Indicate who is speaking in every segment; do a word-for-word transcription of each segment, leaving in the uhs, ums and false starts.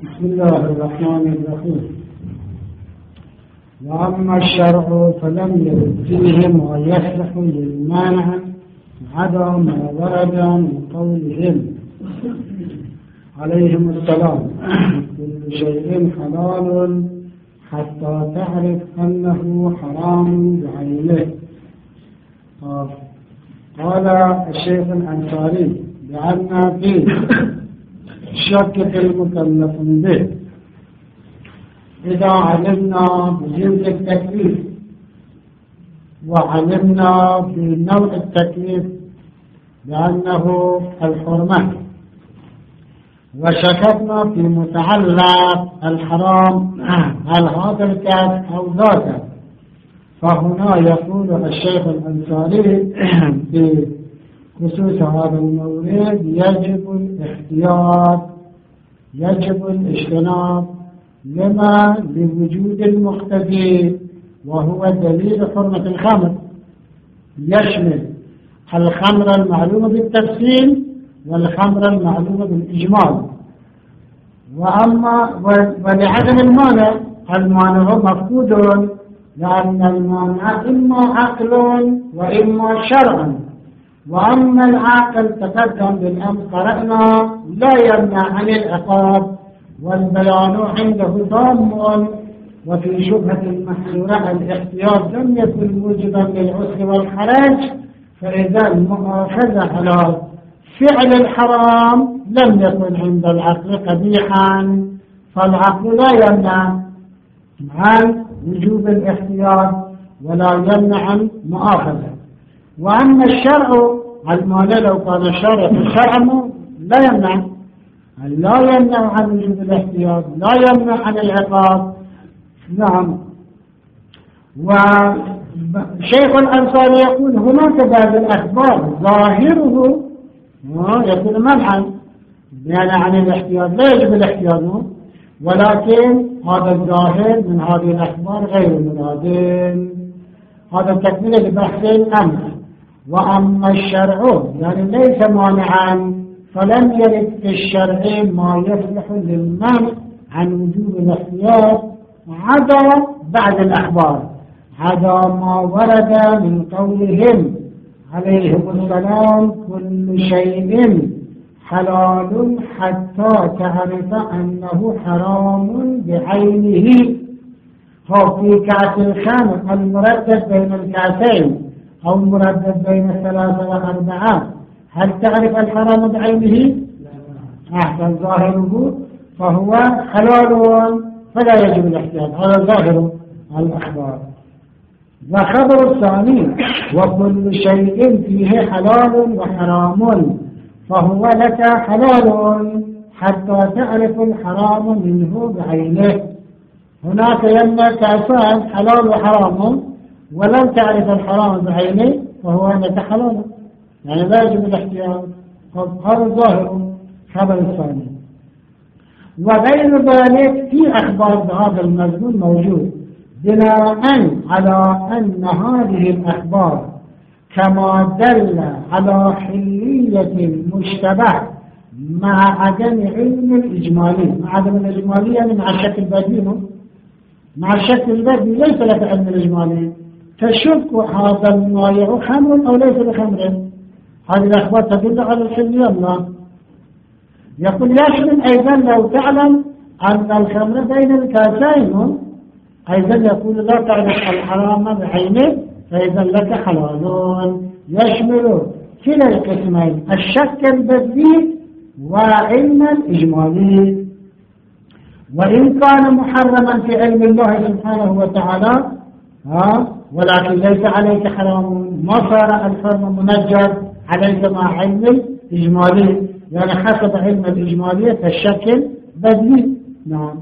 Speaker 1: بسم الله الرحمن الرحيم. وأما الشرع فلم يرد فيه ما يصلح للمانع عدا ما ورد من قولهم عليهم السلام كل شيء حلال حتى تعرف أنه حرام بعينه. قال الشيخ الأنصاري بأن فيه شك المكلف به إذا علمنا بجنس التكليف وعلمنا بنوع التكليف بأنه الحرمة وشككنا في متعلق الحرام هل هذا الكاس أو ذاك، فهنا يقول الشيخ الأنصاري بخصوص هذا المورد يجب الاحتياط يجب الاجتناب لما لوجود المقتضي وهو دليل حرمة الخمر، يشمل الخمر المعلومة بالتفصيل والخمر المعلومة بالإجمال. وأما ولعدم المانع، المانع مفقود لأن المانع إما عقل وإما شرع، وأما العاقل تقدم بالأمر قرأنا لا يمنع عن العقاب والبيان عنده ضام، وفي شبهة المحذورة الاحتياط لم يكن موجبا للعسر والحرج، فإذا المؤاخذة على فعل الحرام لم يكن عند العقل قبيحا، فالعقل لا يمنع عن وجوب الاحتياط ولا يمنع عن مؤاخذة. وأما الشرع المال لو كان الشرع الشرع لا يمنع لا يمنع عن وجوب الاحتياط لا يمنع عن العقاب. نعم. وشيخ الأنصاري يقول هناك بعض الأخبار ظاهره يكون منعا يعني عن الاحتياط لا يجب الاحتياط، ولكن هذا الظاهر من هذه الأخبار غير مراد. هذا تكملة لبحث الأمر. وأما الشرع يعني ليس مانعا، فلم يرد في الشرع ما يصلح للمنع عن وجوب الاحتياط عدا بعد الأخبار، عدا ما ورد من قولهم عليهم السلام كل شيء حلال حتى تعرف أنه حرام بعينه. هو في كأس الخمر المردد بين الكأسين أو المردد بين الثلاثة والأربعة، هل تعرف الحرام بعينه؟ أحسن ظاهره فهو حلال فلا يجب الاحتياط، هذا ظاهر الأخبار. وخبر الثاني وكل شيء فيه حلال وحرام فهو لك حلال حتى تعرف الحرام منه بعينه. هناك يما كأسان حلال وحرام ولم تعرف الحرام بعينه فهو لك حلال، يعني لا يجب الاحتياط. هذا ظاهر خبر الثاني. وغير ذلك في أخبار بهذا المضمون موجود، بناء على أن هذه الأخبار كما دل على حلية المشتبه مع عدم علم الإجمالي، مع عدم الإجمالي يعني مع الشك البديهي، مع الشك البديهي ليس لك علم الإجمالي، تشك هذا المائع خمر أو ليس بخمر. هذه الأخبار تدل على الحلية. لا يقول يشمل أيضا لو تعلم أن الخمر بين الكاسين، أيضا يقول لا تعرف الحرام بعينه فإذا لك حلال، يشمل كلا القسمين الشك البديهي وعلم الإجمالي. وإن كان محرما في علم الله سبحانه وتعالى ها ولكن ليس عليك حرام، ما صار الحرم منجد عليك مع علم الإجمالي، يعني حسب علم الإجمالية فالشكل بديهي. نعم.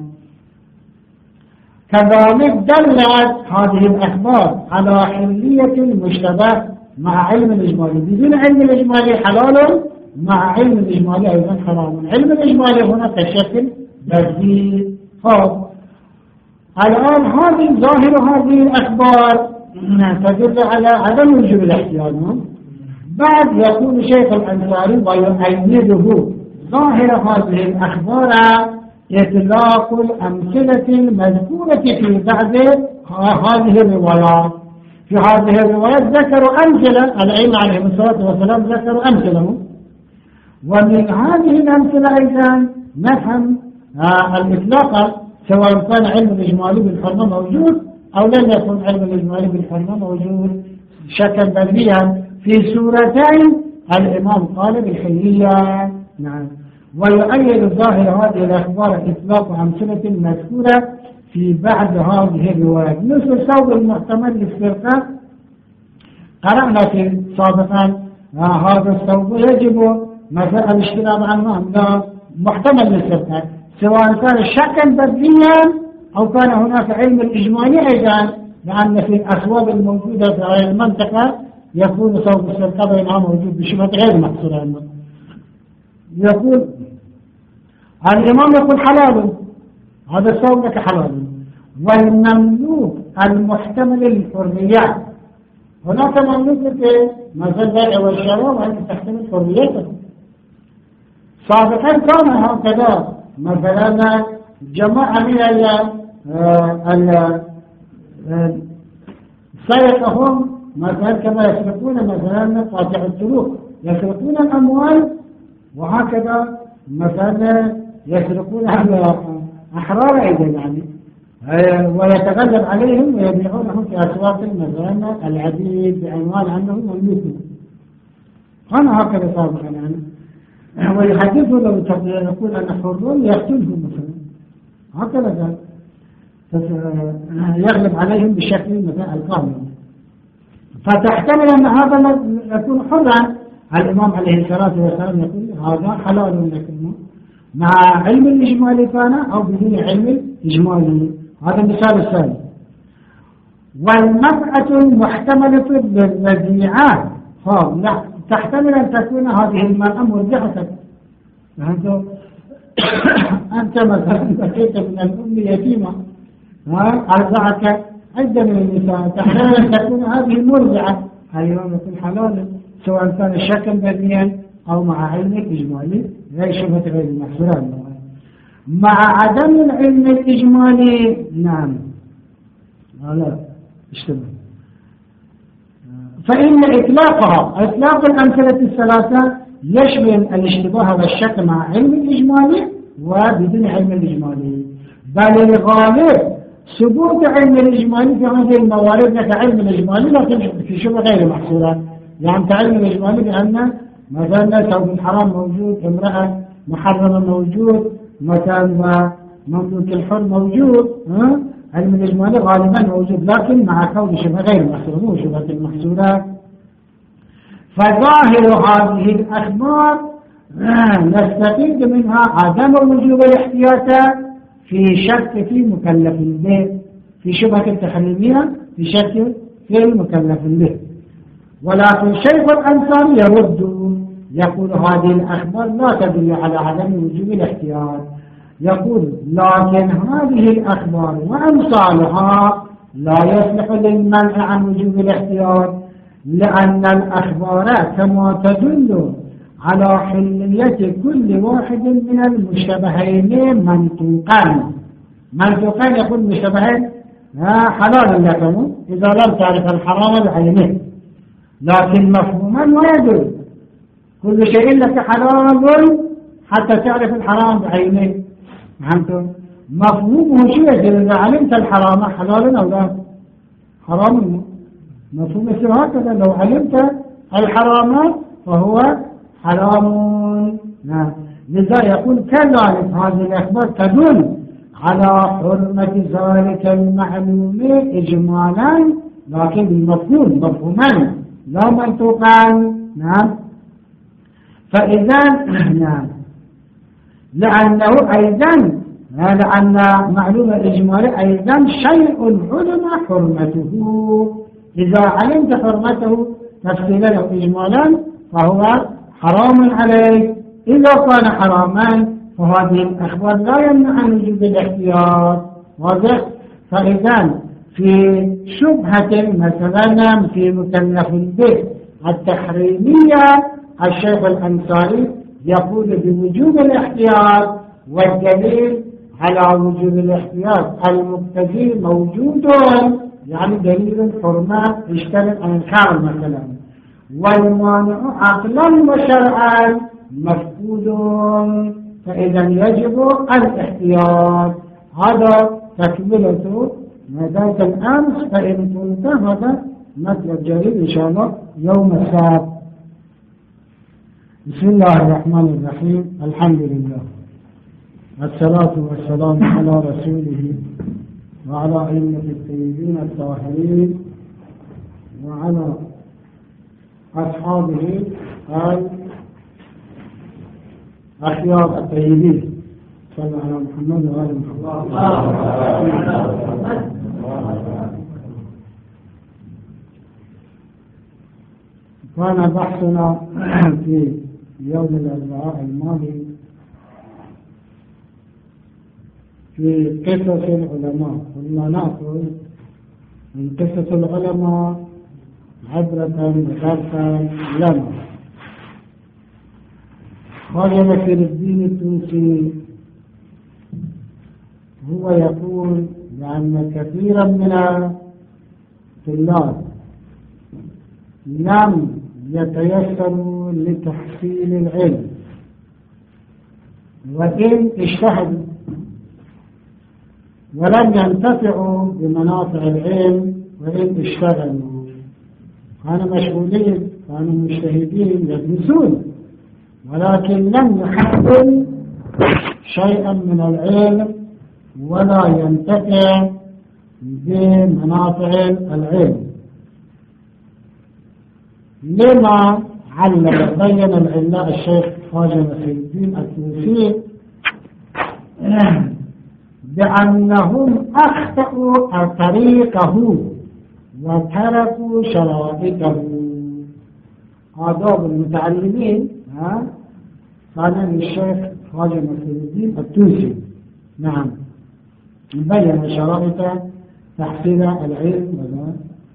Speaker 1: كذلك دلت هذه الأخبار على حلية المشتبه مع علم الإجمالي، بدون علم الإجمالي حلال مع علم الإجمالي أيضا حرام. علم الإجمالي هنا كشكل بديهي. خب الآن هذه ظاهر هذه الأخبار تدل على عدم وجوب الاحتياط. بعد يقول شيخ الأنصاري ويؤيده ظاهر هذه الأخبار إطلاق الأمثلة المذكورة في بعض هذه الروايات. في هذه الروايات ذكروا أمثلة، الأئمة عليهم الصلاة والسلام ذكروا أمثلة، ومن هذه الأمثلة أيضا نفهم آه الإطلاق، سواء كان علم الإجمالي بالحرمة موجود أو لم يكن علم الإجمالي بالحرمة موجود شكل بديهيا في سورتين الإمام قال بالحلية. نعم. ويؤيد ظاهر هذه الأخبار إطلاق أمثلة مذكورة في بعض هذه الروايات، مثل صوب المحتمل للفرقة قرأنا في سابقا آه هذا الصوب يجب مثلا الاجتناب عنه لا محتمل للفرقة، سواء كان شكا بديهيا أو كان هناك علم الإجمالي أيضا، لأن في الأثواب الموجودة في المنطقة يكون صوب الفرقة بينها موجود بشبه غير محصورة. يقول الإمام يقول حلال، هذا الصوم لك حلال. والمملوك المحتمل للحرية، هناك مملوك مثل البيع والشراء وأن تحتمل حريته. سابقا كان هكذا، مثلا جماعة من السرقة مثلا كما يسرقون مثلا قاطع الطرق يسرقون الأموال، وهكذا مثلا يسرقون أحرار أيضا يعني، ويتغلب عليهم ويبيعونهم في أسواق مثلا العديد بعنوان أنهم مملوكون. كان هكذا سابقا يعني، ويحدثوا لو يقول أن حرون يقتلهم مثلا، هكذا يغلب عليهم بشكل مثلا القانون، فتحتمل أن هذا يكون حرا. الإمام عليه الصلاة والسلام يقول هذا حلال لكم مع علم الإجمالي كان أو بدون علم الإجمالي. هذا المثال الثاني. والمرأة المحتملة بالرضيعة تحتمل أن تكون هذه المرأة مرضعة. أنت مثلا بكيت من الأم يتيمة أرضعك عدة من النساء، تحتمل أن تكون هذه مرضعة، اليوم يكون حلالا سواء كان شكا بدنيا أو مع علم الإجمالي غير شبهة غير المحصورة. مع عدم العلم الإجمالي نعم لا اشتبه، فإن إطلاقها إطلاق الأمثلة الثلاثة يشمل الاشتباه والشك مع علم الإجمالي وبدون علم الإجمالي، بل الغالب ثبوت علم الإجمالي في هذه الموارد كعلم الإجمالي لكن في شبه غير محصورة. يعني تعلم الإجمالي بأن مثلا ثوب الحرام موجود، امرأة محرمة موجود، مثلا مملوك الحر موجود، ها؟ علم الإجمالي غالبا موجود لكن مع كون شبه غير محصورة مو شبهة المحصورة. فظاهر هذه الأخبار نستفيد منها عدم وجوب الاحتياط في شك في مكلف به، في شبهة التحريمية في شك في المكلف به. ولكن شيخ الأنصاري يرد يقول هذه الأخبار لا تدل على عدم وجوب الاحتياط، يقول لكن هذه الأخبار وأمثالها لا يصلح للمنع عن وجوب الاحتياط، لأن الأخبار كما تدل على حلية كل واحد من المشتبهين منطوقان. منطوقان يقول مشتبهين حلال لكم إذا لم تعرف الحرام بعينه، لكن مفهوما ما يدل كل شيء لك حلال حتى تعرف الحرام بعينه. فهمتم؟ مفهومه شو يدل؟ إذا علمت الحرام حلال أو لا حرام، مفهوم مثل هكذا لو علمت الحرام فهو حرام. نعم. لذا يقول كذلك هذه الأخبار تدل على حرمة ذلك المعلوم إجمالا لكن بالمفهوم مفهوما لا منطوقا. نعم. فإذا نعم لأنه أيضا لأن معلومة إجمالي أيضا شيء علم حرمته، إذا علمت حرمته تفصيلا أو إجمالا فهو حرام عليك، إذا كان حراما فهذه الأخبار لا يمنع عن وجود الاحتياط. واضح؟ فإذا في شبهة مثلا في مكلف به التحريمية الشيخ الأنصاري يقول بوجوب الاحتياط، والدليل على وجوب الاحتياط المقتضي موجود، يعني دليل الحرمة يشترط عن الحال مثلا، والمانع عقلا وشرعا مفقود، فإذا يجب الاحتياط. هذا تكملة ما ذات الأمس، فإن كنت هذا مطلب جديد إن شاء الله يوم السبت. بسم الله الرحمن الرحيم، الحمد لله والصلاة والسلام على رسوله وعلى أئمة الطيبين الطاهرين وعلى أصحابه الأخيار الطيبين. صلى على محمد وآل محمد. كان بحثنا في يوم الأربعاء الماضي في قصص العلماء، كنا نأخذ من قصص العلماء عبرة وشرفا لنا. خرج نصير الدين التونسي هو يقول بأن كثيرا من الطلاب لم يتيسروا لتحصيل العلم وإن اجتهدوا، ولم ينتفعوا بمنافع العلم وإن اشتغلوا. كانوا مشغولين، كانوا مجتهدين يدرسون، ولكن لم يحصل شيئا من العلم ولا ينتفع بمنافع العلم. لما علم بين العلماء الشيخ خواجة نصير الدين التونسي بأنهم أخطأوا طريقه وتركوا شرائطه. آداب المتعلمين كان للشيخ خواجة نصير الدين التونسي، نعم، بين شرائط تحصيل العلم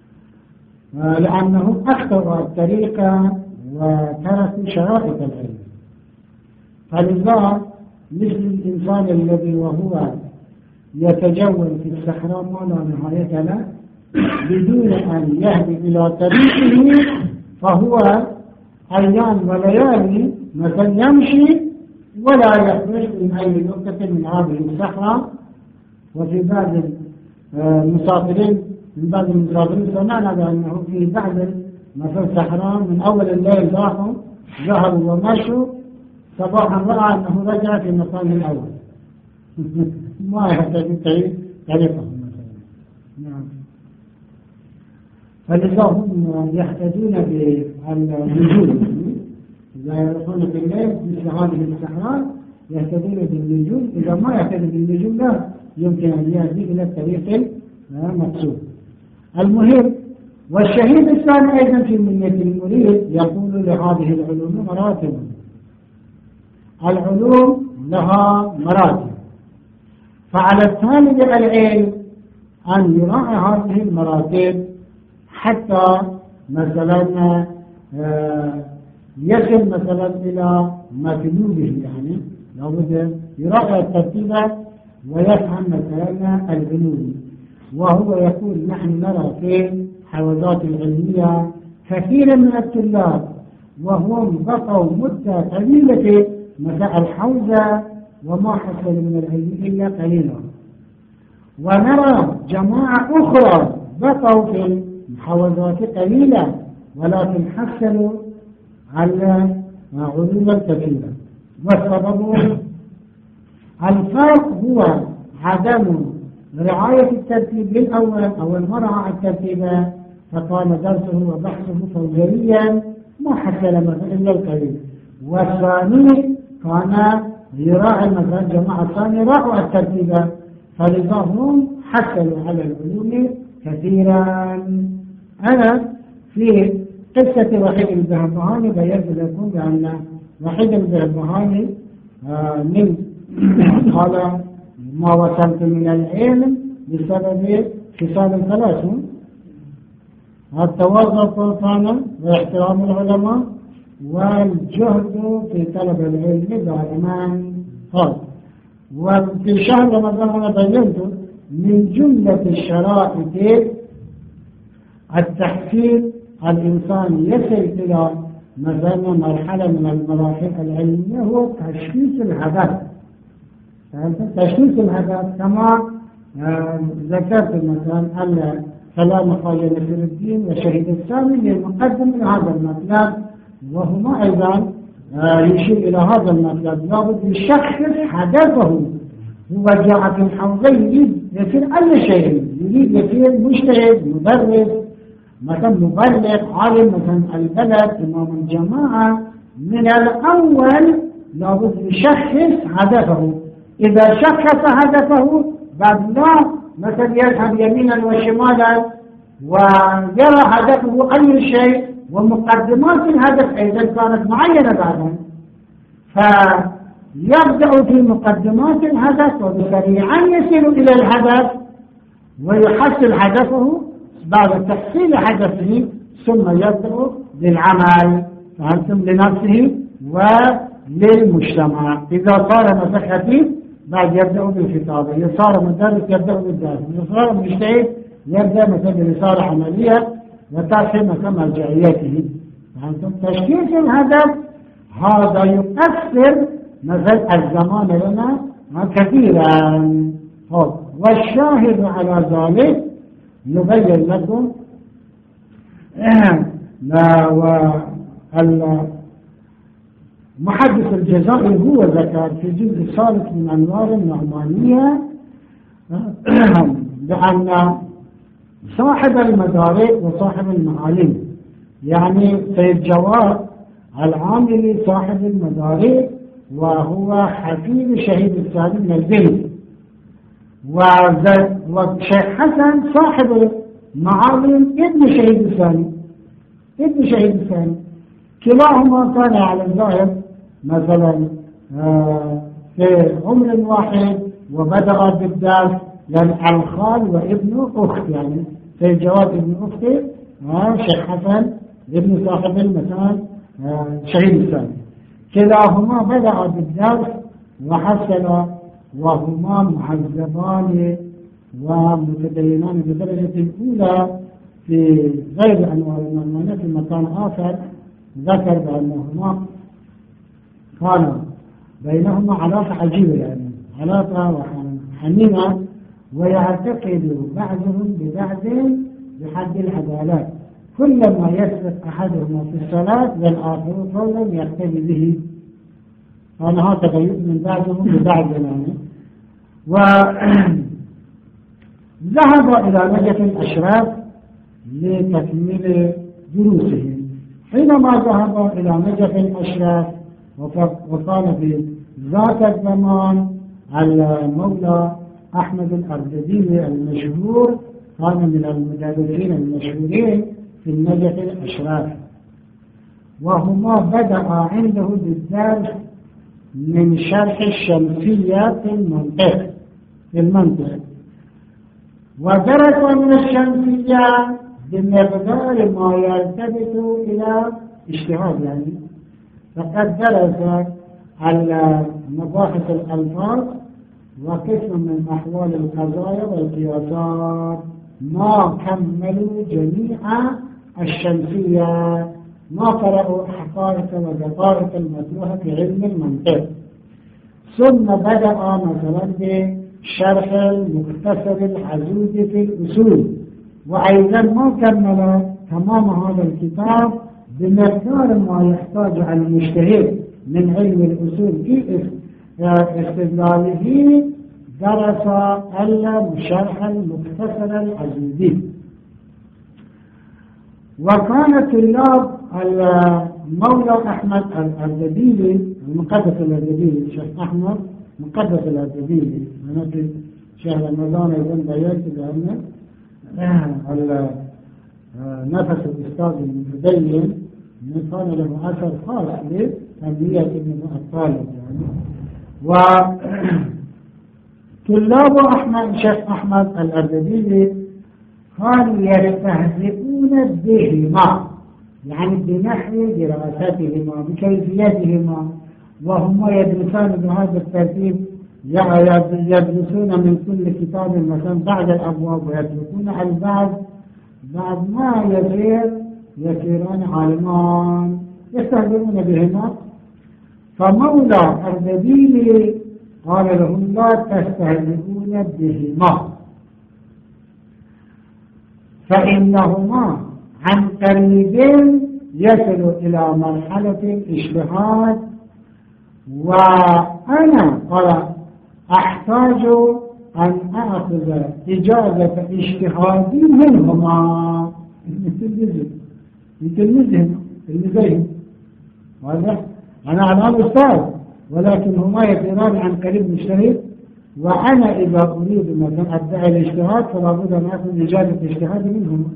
Speaker 1: لأنهم أخطأوا الطريقة وتركوا شرائط العلم. فلذا مثل الإنسان الذي وهو يتجول في الصحراء ما لا نهاية له بدون أن يهدي إلى طريقه، فهو أيام وليالي مثلا يمشي ولا يخرج من أي نقطة من هذه الصحراء. وفي بعض المسافرين من بعض المسافرين سمعنا بأنه في بعض مثل الصحراء من أول الليل راحوا ذهبوا ومشوا، صباحا رأى أنه رجع في المكان الأول. ما يحتاج طريقهم مثلا. نعم. فلذا هم يحتاجون بالنجوم، إذا يروحون في الليل مثل هذه الصحراء يهتدون بالنجوم، إذا ما يهتدي بالنجوم لا يمكن أن يهدي إلى الطريق المقصود. المهم، والشهيد الثاني أيضا في منية المريد يقول لهذه العلوم مراتب. العلوم لها مراتب، فعلى الطالب العلم أن يراعي هذه المراتب حتى مثلا يصل مثلا إلى مطلوبه، يعني لابد يراعي الترتيب ويفهم مثلا العلوم. وهو يقول نحن نرى في حوزات العلمية كثيرا من الطلاب وهم بقوا مدة طويلة في مساء الحوزة وما حصل من العلم إلا قليلا، ونرى جماعة أخرى بقوا في حوزات قليلة ولكن حصلوا على علوم كثيرة. والسبب الفرق هو عدم رعاية الترتيب الأول أو المرعى الترتيب، فكان درسه وبحثه فوجريا ما حصل مثلا إلا القليل. والثاني كان يراعي مثلا جماعة الثاني راعوا الترتيب، فلذا هم حصلوا على العلوم كثيرا. أنا في قصة وحيد البهبهاني بيّنت لكم بأن وحيد البهبهاني من قال ما وصلت من العلم بسبب خصال ثلاث: التواضع فرطانا واحترام العلماء والجهد في طلب العلم دائما. قال وفي شهر رمضان أنا بينته من جملة الشرائط التحصيل الإنسان يصل إلى مثلا مرحلة من المراحل العلمية هو تشخيص الهدف. تشخيص الهدف كما ذكرت مثلا أن كلام خالد نصير الدين وشهيد الثاني للمقدم من هذا المطلب، وهما أيضا يشير إلى هذا المطلب لابد يشخص هدفه. هو جاء في الحوزين يريد يصير أي شيء، يريد يصير مجتهد مدرس مثلا مبلغ عالم مثلا البلد إمام الجماعة. من الأول لابد يشخص هدفه. إذا شخص هدفه بعد لا مثلا يذهب يمينا وشمالا ويرى هدفه أي شيء، ومقدمات الهدف أيضا كانت معينة بعدا، فيبدأ في مقدمات الهدف وبسريعا يصل إلى الهدف ويحصل هدفه. بعد تحصيل هدفه ثم يبدأ للعمل فهمتم لنفسه وللمجتمع. إذا صار مثلا خطيب بعد يبدأ بالخطابة، إذا صار مدرس يبدأ بالدرس، إذا صار مجتهد يبدأ مثلا برسالة عملية وتعطي مثلا مرجعيته. فهمتم؟ تشخيص الهدف هذا يؤثر مثلا الزمان لنا كثيرا. والشاهد على ذلك نبين لكم محدث الجزائر هو ذكر في الجزء الثالث من أنوار النعمانية بأن صاحب المدارك وصاحب المعالم، يعني سيد جواد العاملي صاحب المدارك وهو حفيد شهيد الثاني من البيت، والشيخ حسن صاحب المعالم ابن شهيد الثاني ابن شهيد الثاني كلاهما كان على الظاهر مثلا في عمر واحد وبدأ بالدرس، يعني الخال وابن أخت، يعني سيد جواد ابن أختي شيخ حسن ابن صاحب المثال شهيد الثاني، كلاهما بدأ بالدرس وحصل وهما مهذبان ومتدينان بدرجة الأولى في غير أنواع النعمانية. في مكان آخر ذكر بأنهما كان بينهما علاقة عجيبة، يعني علاقة حميمة، ويعتقد بعضهم ببعض بحد العدالات. كلما يسبق أحدهما في الصلاة والآخر فولا يقتدي به. أنا هكذا يؤمن بعضهم ببعض يعني. وذهب إلى نجف الأشراف لتكميل دروسه. حينما ذهب إلى نجف الأشراف وكان في ذات الزمان المولى أحمد الأردبيلي المشهور كان من المدرسين المشهورين في النجف الأشراف، وهما بدأ عنده بالدرس من شرح الشمسية في المنطق في المنطق ودرس من الشمسية بمقدار ما يرتبط إلى اجتهاد، يعني فقد درس مباحث الألفاظ وقسم من أحوال القضايا والقياسات، ما كملوا جميع الشمسية، ما قرأوا حقائق ودقائق المطروحة في علم المنطق. ثم بدأ مثلا بشرح المختصر العزوز في الأصول، وأيضا ما كمل تمام هذا الكتاب بمقدار ما يحتاج على المجتهد من علم الأصول في استدلاله. درس شرح المختصر العزوزي. وكان طلاب المولى أحمد الأردبيلي المقدس الأردبيلي الشيخ أحمد مقدس الأردبيلي، أنا في شهر رمضان أيضا بيانت بأن نفس الأستاذ المتدين كان له أثر خاص لتنمية ابن الطالب يعني. وطلاب أحمد الشيخ أحمد الأردبيلي كانوا يستهزئون بهما، يعني بنحو دراستهما بكيفيتهما، وهما يدرسان بهذا الترتيب يدرسون من كل كتاب مثلا بعد الأبواب ويتركون البعض بعد ما يسير يسيران عالمان يستهزئون بهما. فمولى أردبيل قال لهم لا تستهزئون بهما فإنهما عن قريب يصل إلى مرحلة الاجتهاد وأنا قال أحتاج أن أخذ إجازة اجتهادي منهما يتلمذهم تلمذهم واضح. أنا الآن أستاذ ولكن هما يصيران عن قريب مجتهد وأنا إذا أريد مثلا أدعي الاجتهاد فلا بد أن أخذ إجازة اجتهادي منهما.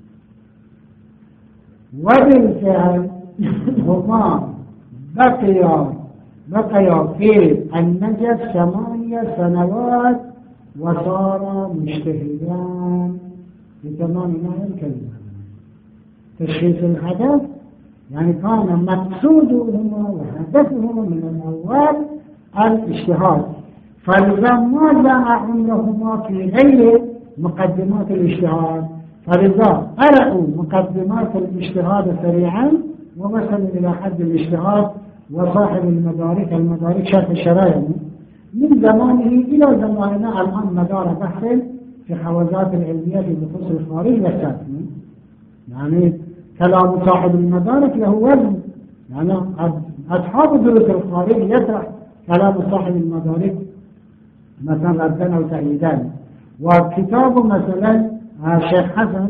Speaker 1: وبالفعل هما بقيا بقيا في النجف ثمانية سنوات وصار مجتهدان بتمام معنى الكلمة. تشخيص الحدث يعني كان مقصودهما وهدفهما من الأول الاجتهاد، فلما جاء لهما في غير مقدمات الاجتهاد فلذا قرأوا مقدمات الاجتهاد سريعا ووصلوا إلى حد الاجتهاد. وصاحب المدارك المدارك شرح الشرائع من زمانه إلى زماننا الآن مدار بحث في حوزات العلمية في بخصوص الخارج والساكن. يعني كلام صاحب المدارك له وزن، يعني أصحاب دروس الخارج يطرح كلام صاحب المدارك مثلا ردنا وتأييدان. وكتابه مثلا الشيخ حسن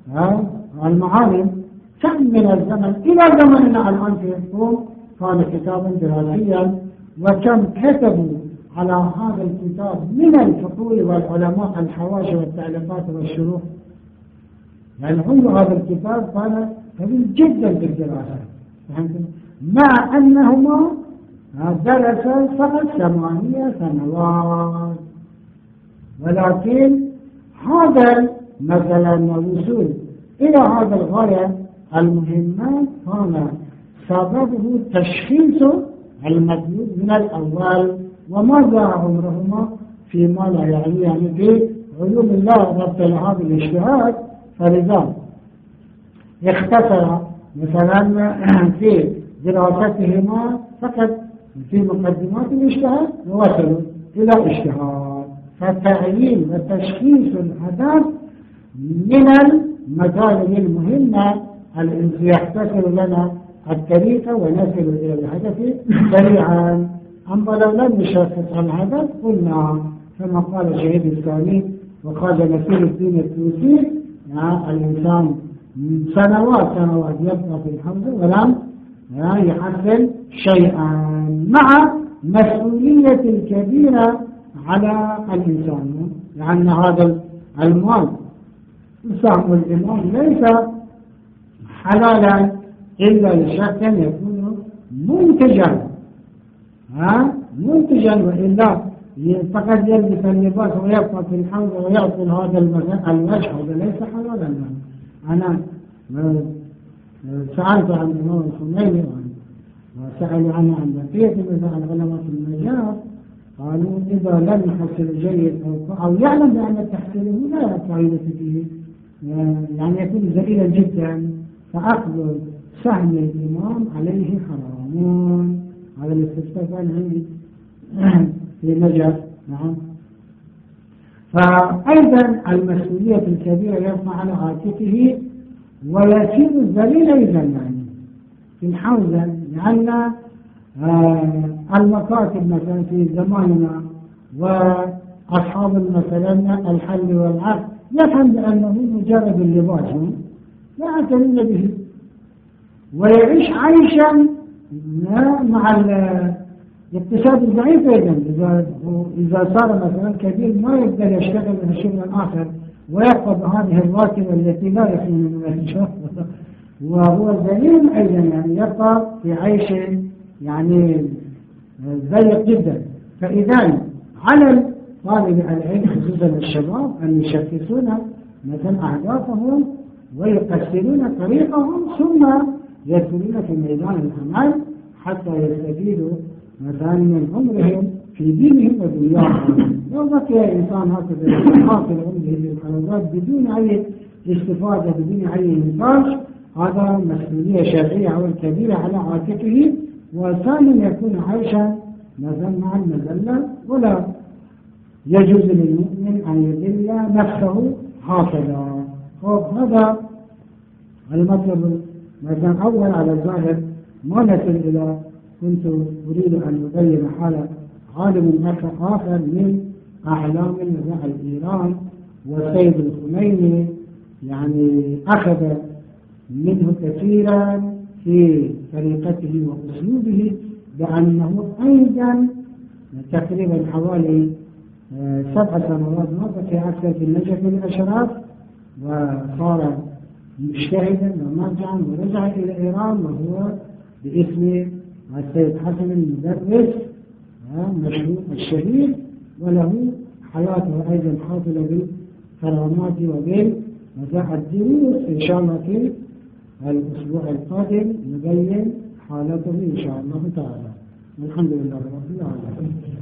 Speaker 1: المعالم كم من الزمن إلى زمننا الآن في الحكوم كان كتابا دراسيا، وكم كتبوا على هذا الكتاب من الفقول والعلماء الحواشي والتعليقات والشروح. يعني هم هذا الكتاب كان قليل جدا في الدراسة مع أنهما درسا فقط ثمانية سنوات. ولكن هذا مثلا الوصول إلى هذا الغاية المهمة كان سببه تشخيص المطلوب من الأول وما جاء عمرهما فيما لا يعني يعني في علوم الله ربط هذا الاجتهاد. فلذا اختصر مثلا في دراستهما فقط في مقدمات الاجتهاد ووصلوا إلى اجتهاد. فتعيين وتشخيص الهدف من المجال المهمة التي يختصر لنا الطريقة ونصل إلى الهدف سريعا. أما لو لم نشخص الهدف قلنا كما قال الشهيد الثاني وقال نسير الدين التونسي الإنسان سنوات سنوات يبقى في الحوزة ولم يحصل شيئا مع مسؤولية الكبيرة على الإنسان. لأن هذا المال سهم الإمام ليس حلالا إلا لشرط يكون منتجا ها منتجا وإلا فقد يلبس اللباس ويبقى في الحوزة ويأكل هذا الوجه هذا ليس حلالا. أنا سألت عن الإمام الخميني وسألوا عنه عن بقية مثل العلماء في المجال قالوا إذا لم يحصل جيد أو, أو يعلم بأن تحصيله لا فائدة فيه يعني يكون ذليلا جدا فأخذ سهم الإمام عليه حرام. هذا الاستفسار كان عندي في نجف. نعم. فأيضا المسؤولية الكبيرة يرفع على عاتقه ويصير الذليل أيضا يعني في الحوزة. لأن آه المكاتب مثلا في زماننا وأصحاب مثلا الحل والعقد يفهم بأنه مجرد اللباس لا يعتنون به ويعيش عيشا مع الاقتصاد الضعيف أيضا. إذا إذا صار مثلا كبير ما يقدر يشتغل في شغل آخر ويبقى بهذه الراتبة التي لا يحصل من الشهر وهو ذليل أيضا يعني يبقى في عيش يعني ضيق جدا. فإذا على طالب العلم خصوصا الشباب أن يشخصون مثلا أهدافهم ويقسمون طريقهم ثم يدخلون في ميدان العمل حتى يستفيدوا مثلا من عمرهم في دينهم ودنياهم. لو بقي إنسان هكذا حاصل عنده الحركات بدون أي استفادة بدون أي إنتاج، هذا مسؤولية شرعية أو كبيرة على عاتقه، وثانيا يكون عيشا مع المذلة، ولا يجوز للمؤمن أن يذل نفسه هكذا. هذا المطلب مثلا أول على الظاهر ما نصل إلى كنت أريد أن أبين حالة عالم آخر من أعلام النزاع الإيران، والسيد الخميني يعني أخذ منه كثيرا في طريقته وأسلوبه، بأنه أيضا تقريبا حوالي سبع سنوات مضت في أكثر في النجف الأشراف، وصار مجتهدا ومرجعا ورجع إلى إيران، وهو باسم السيد حسن المدرس مشهور الشهير، وله حياته أيضا حاصلة بالكرامات وبالمزاح الدروس. إن شاء الله في الأسبوع القادم نبين حالته إن شاء الله تعالى. الحمد لله رب العالمين.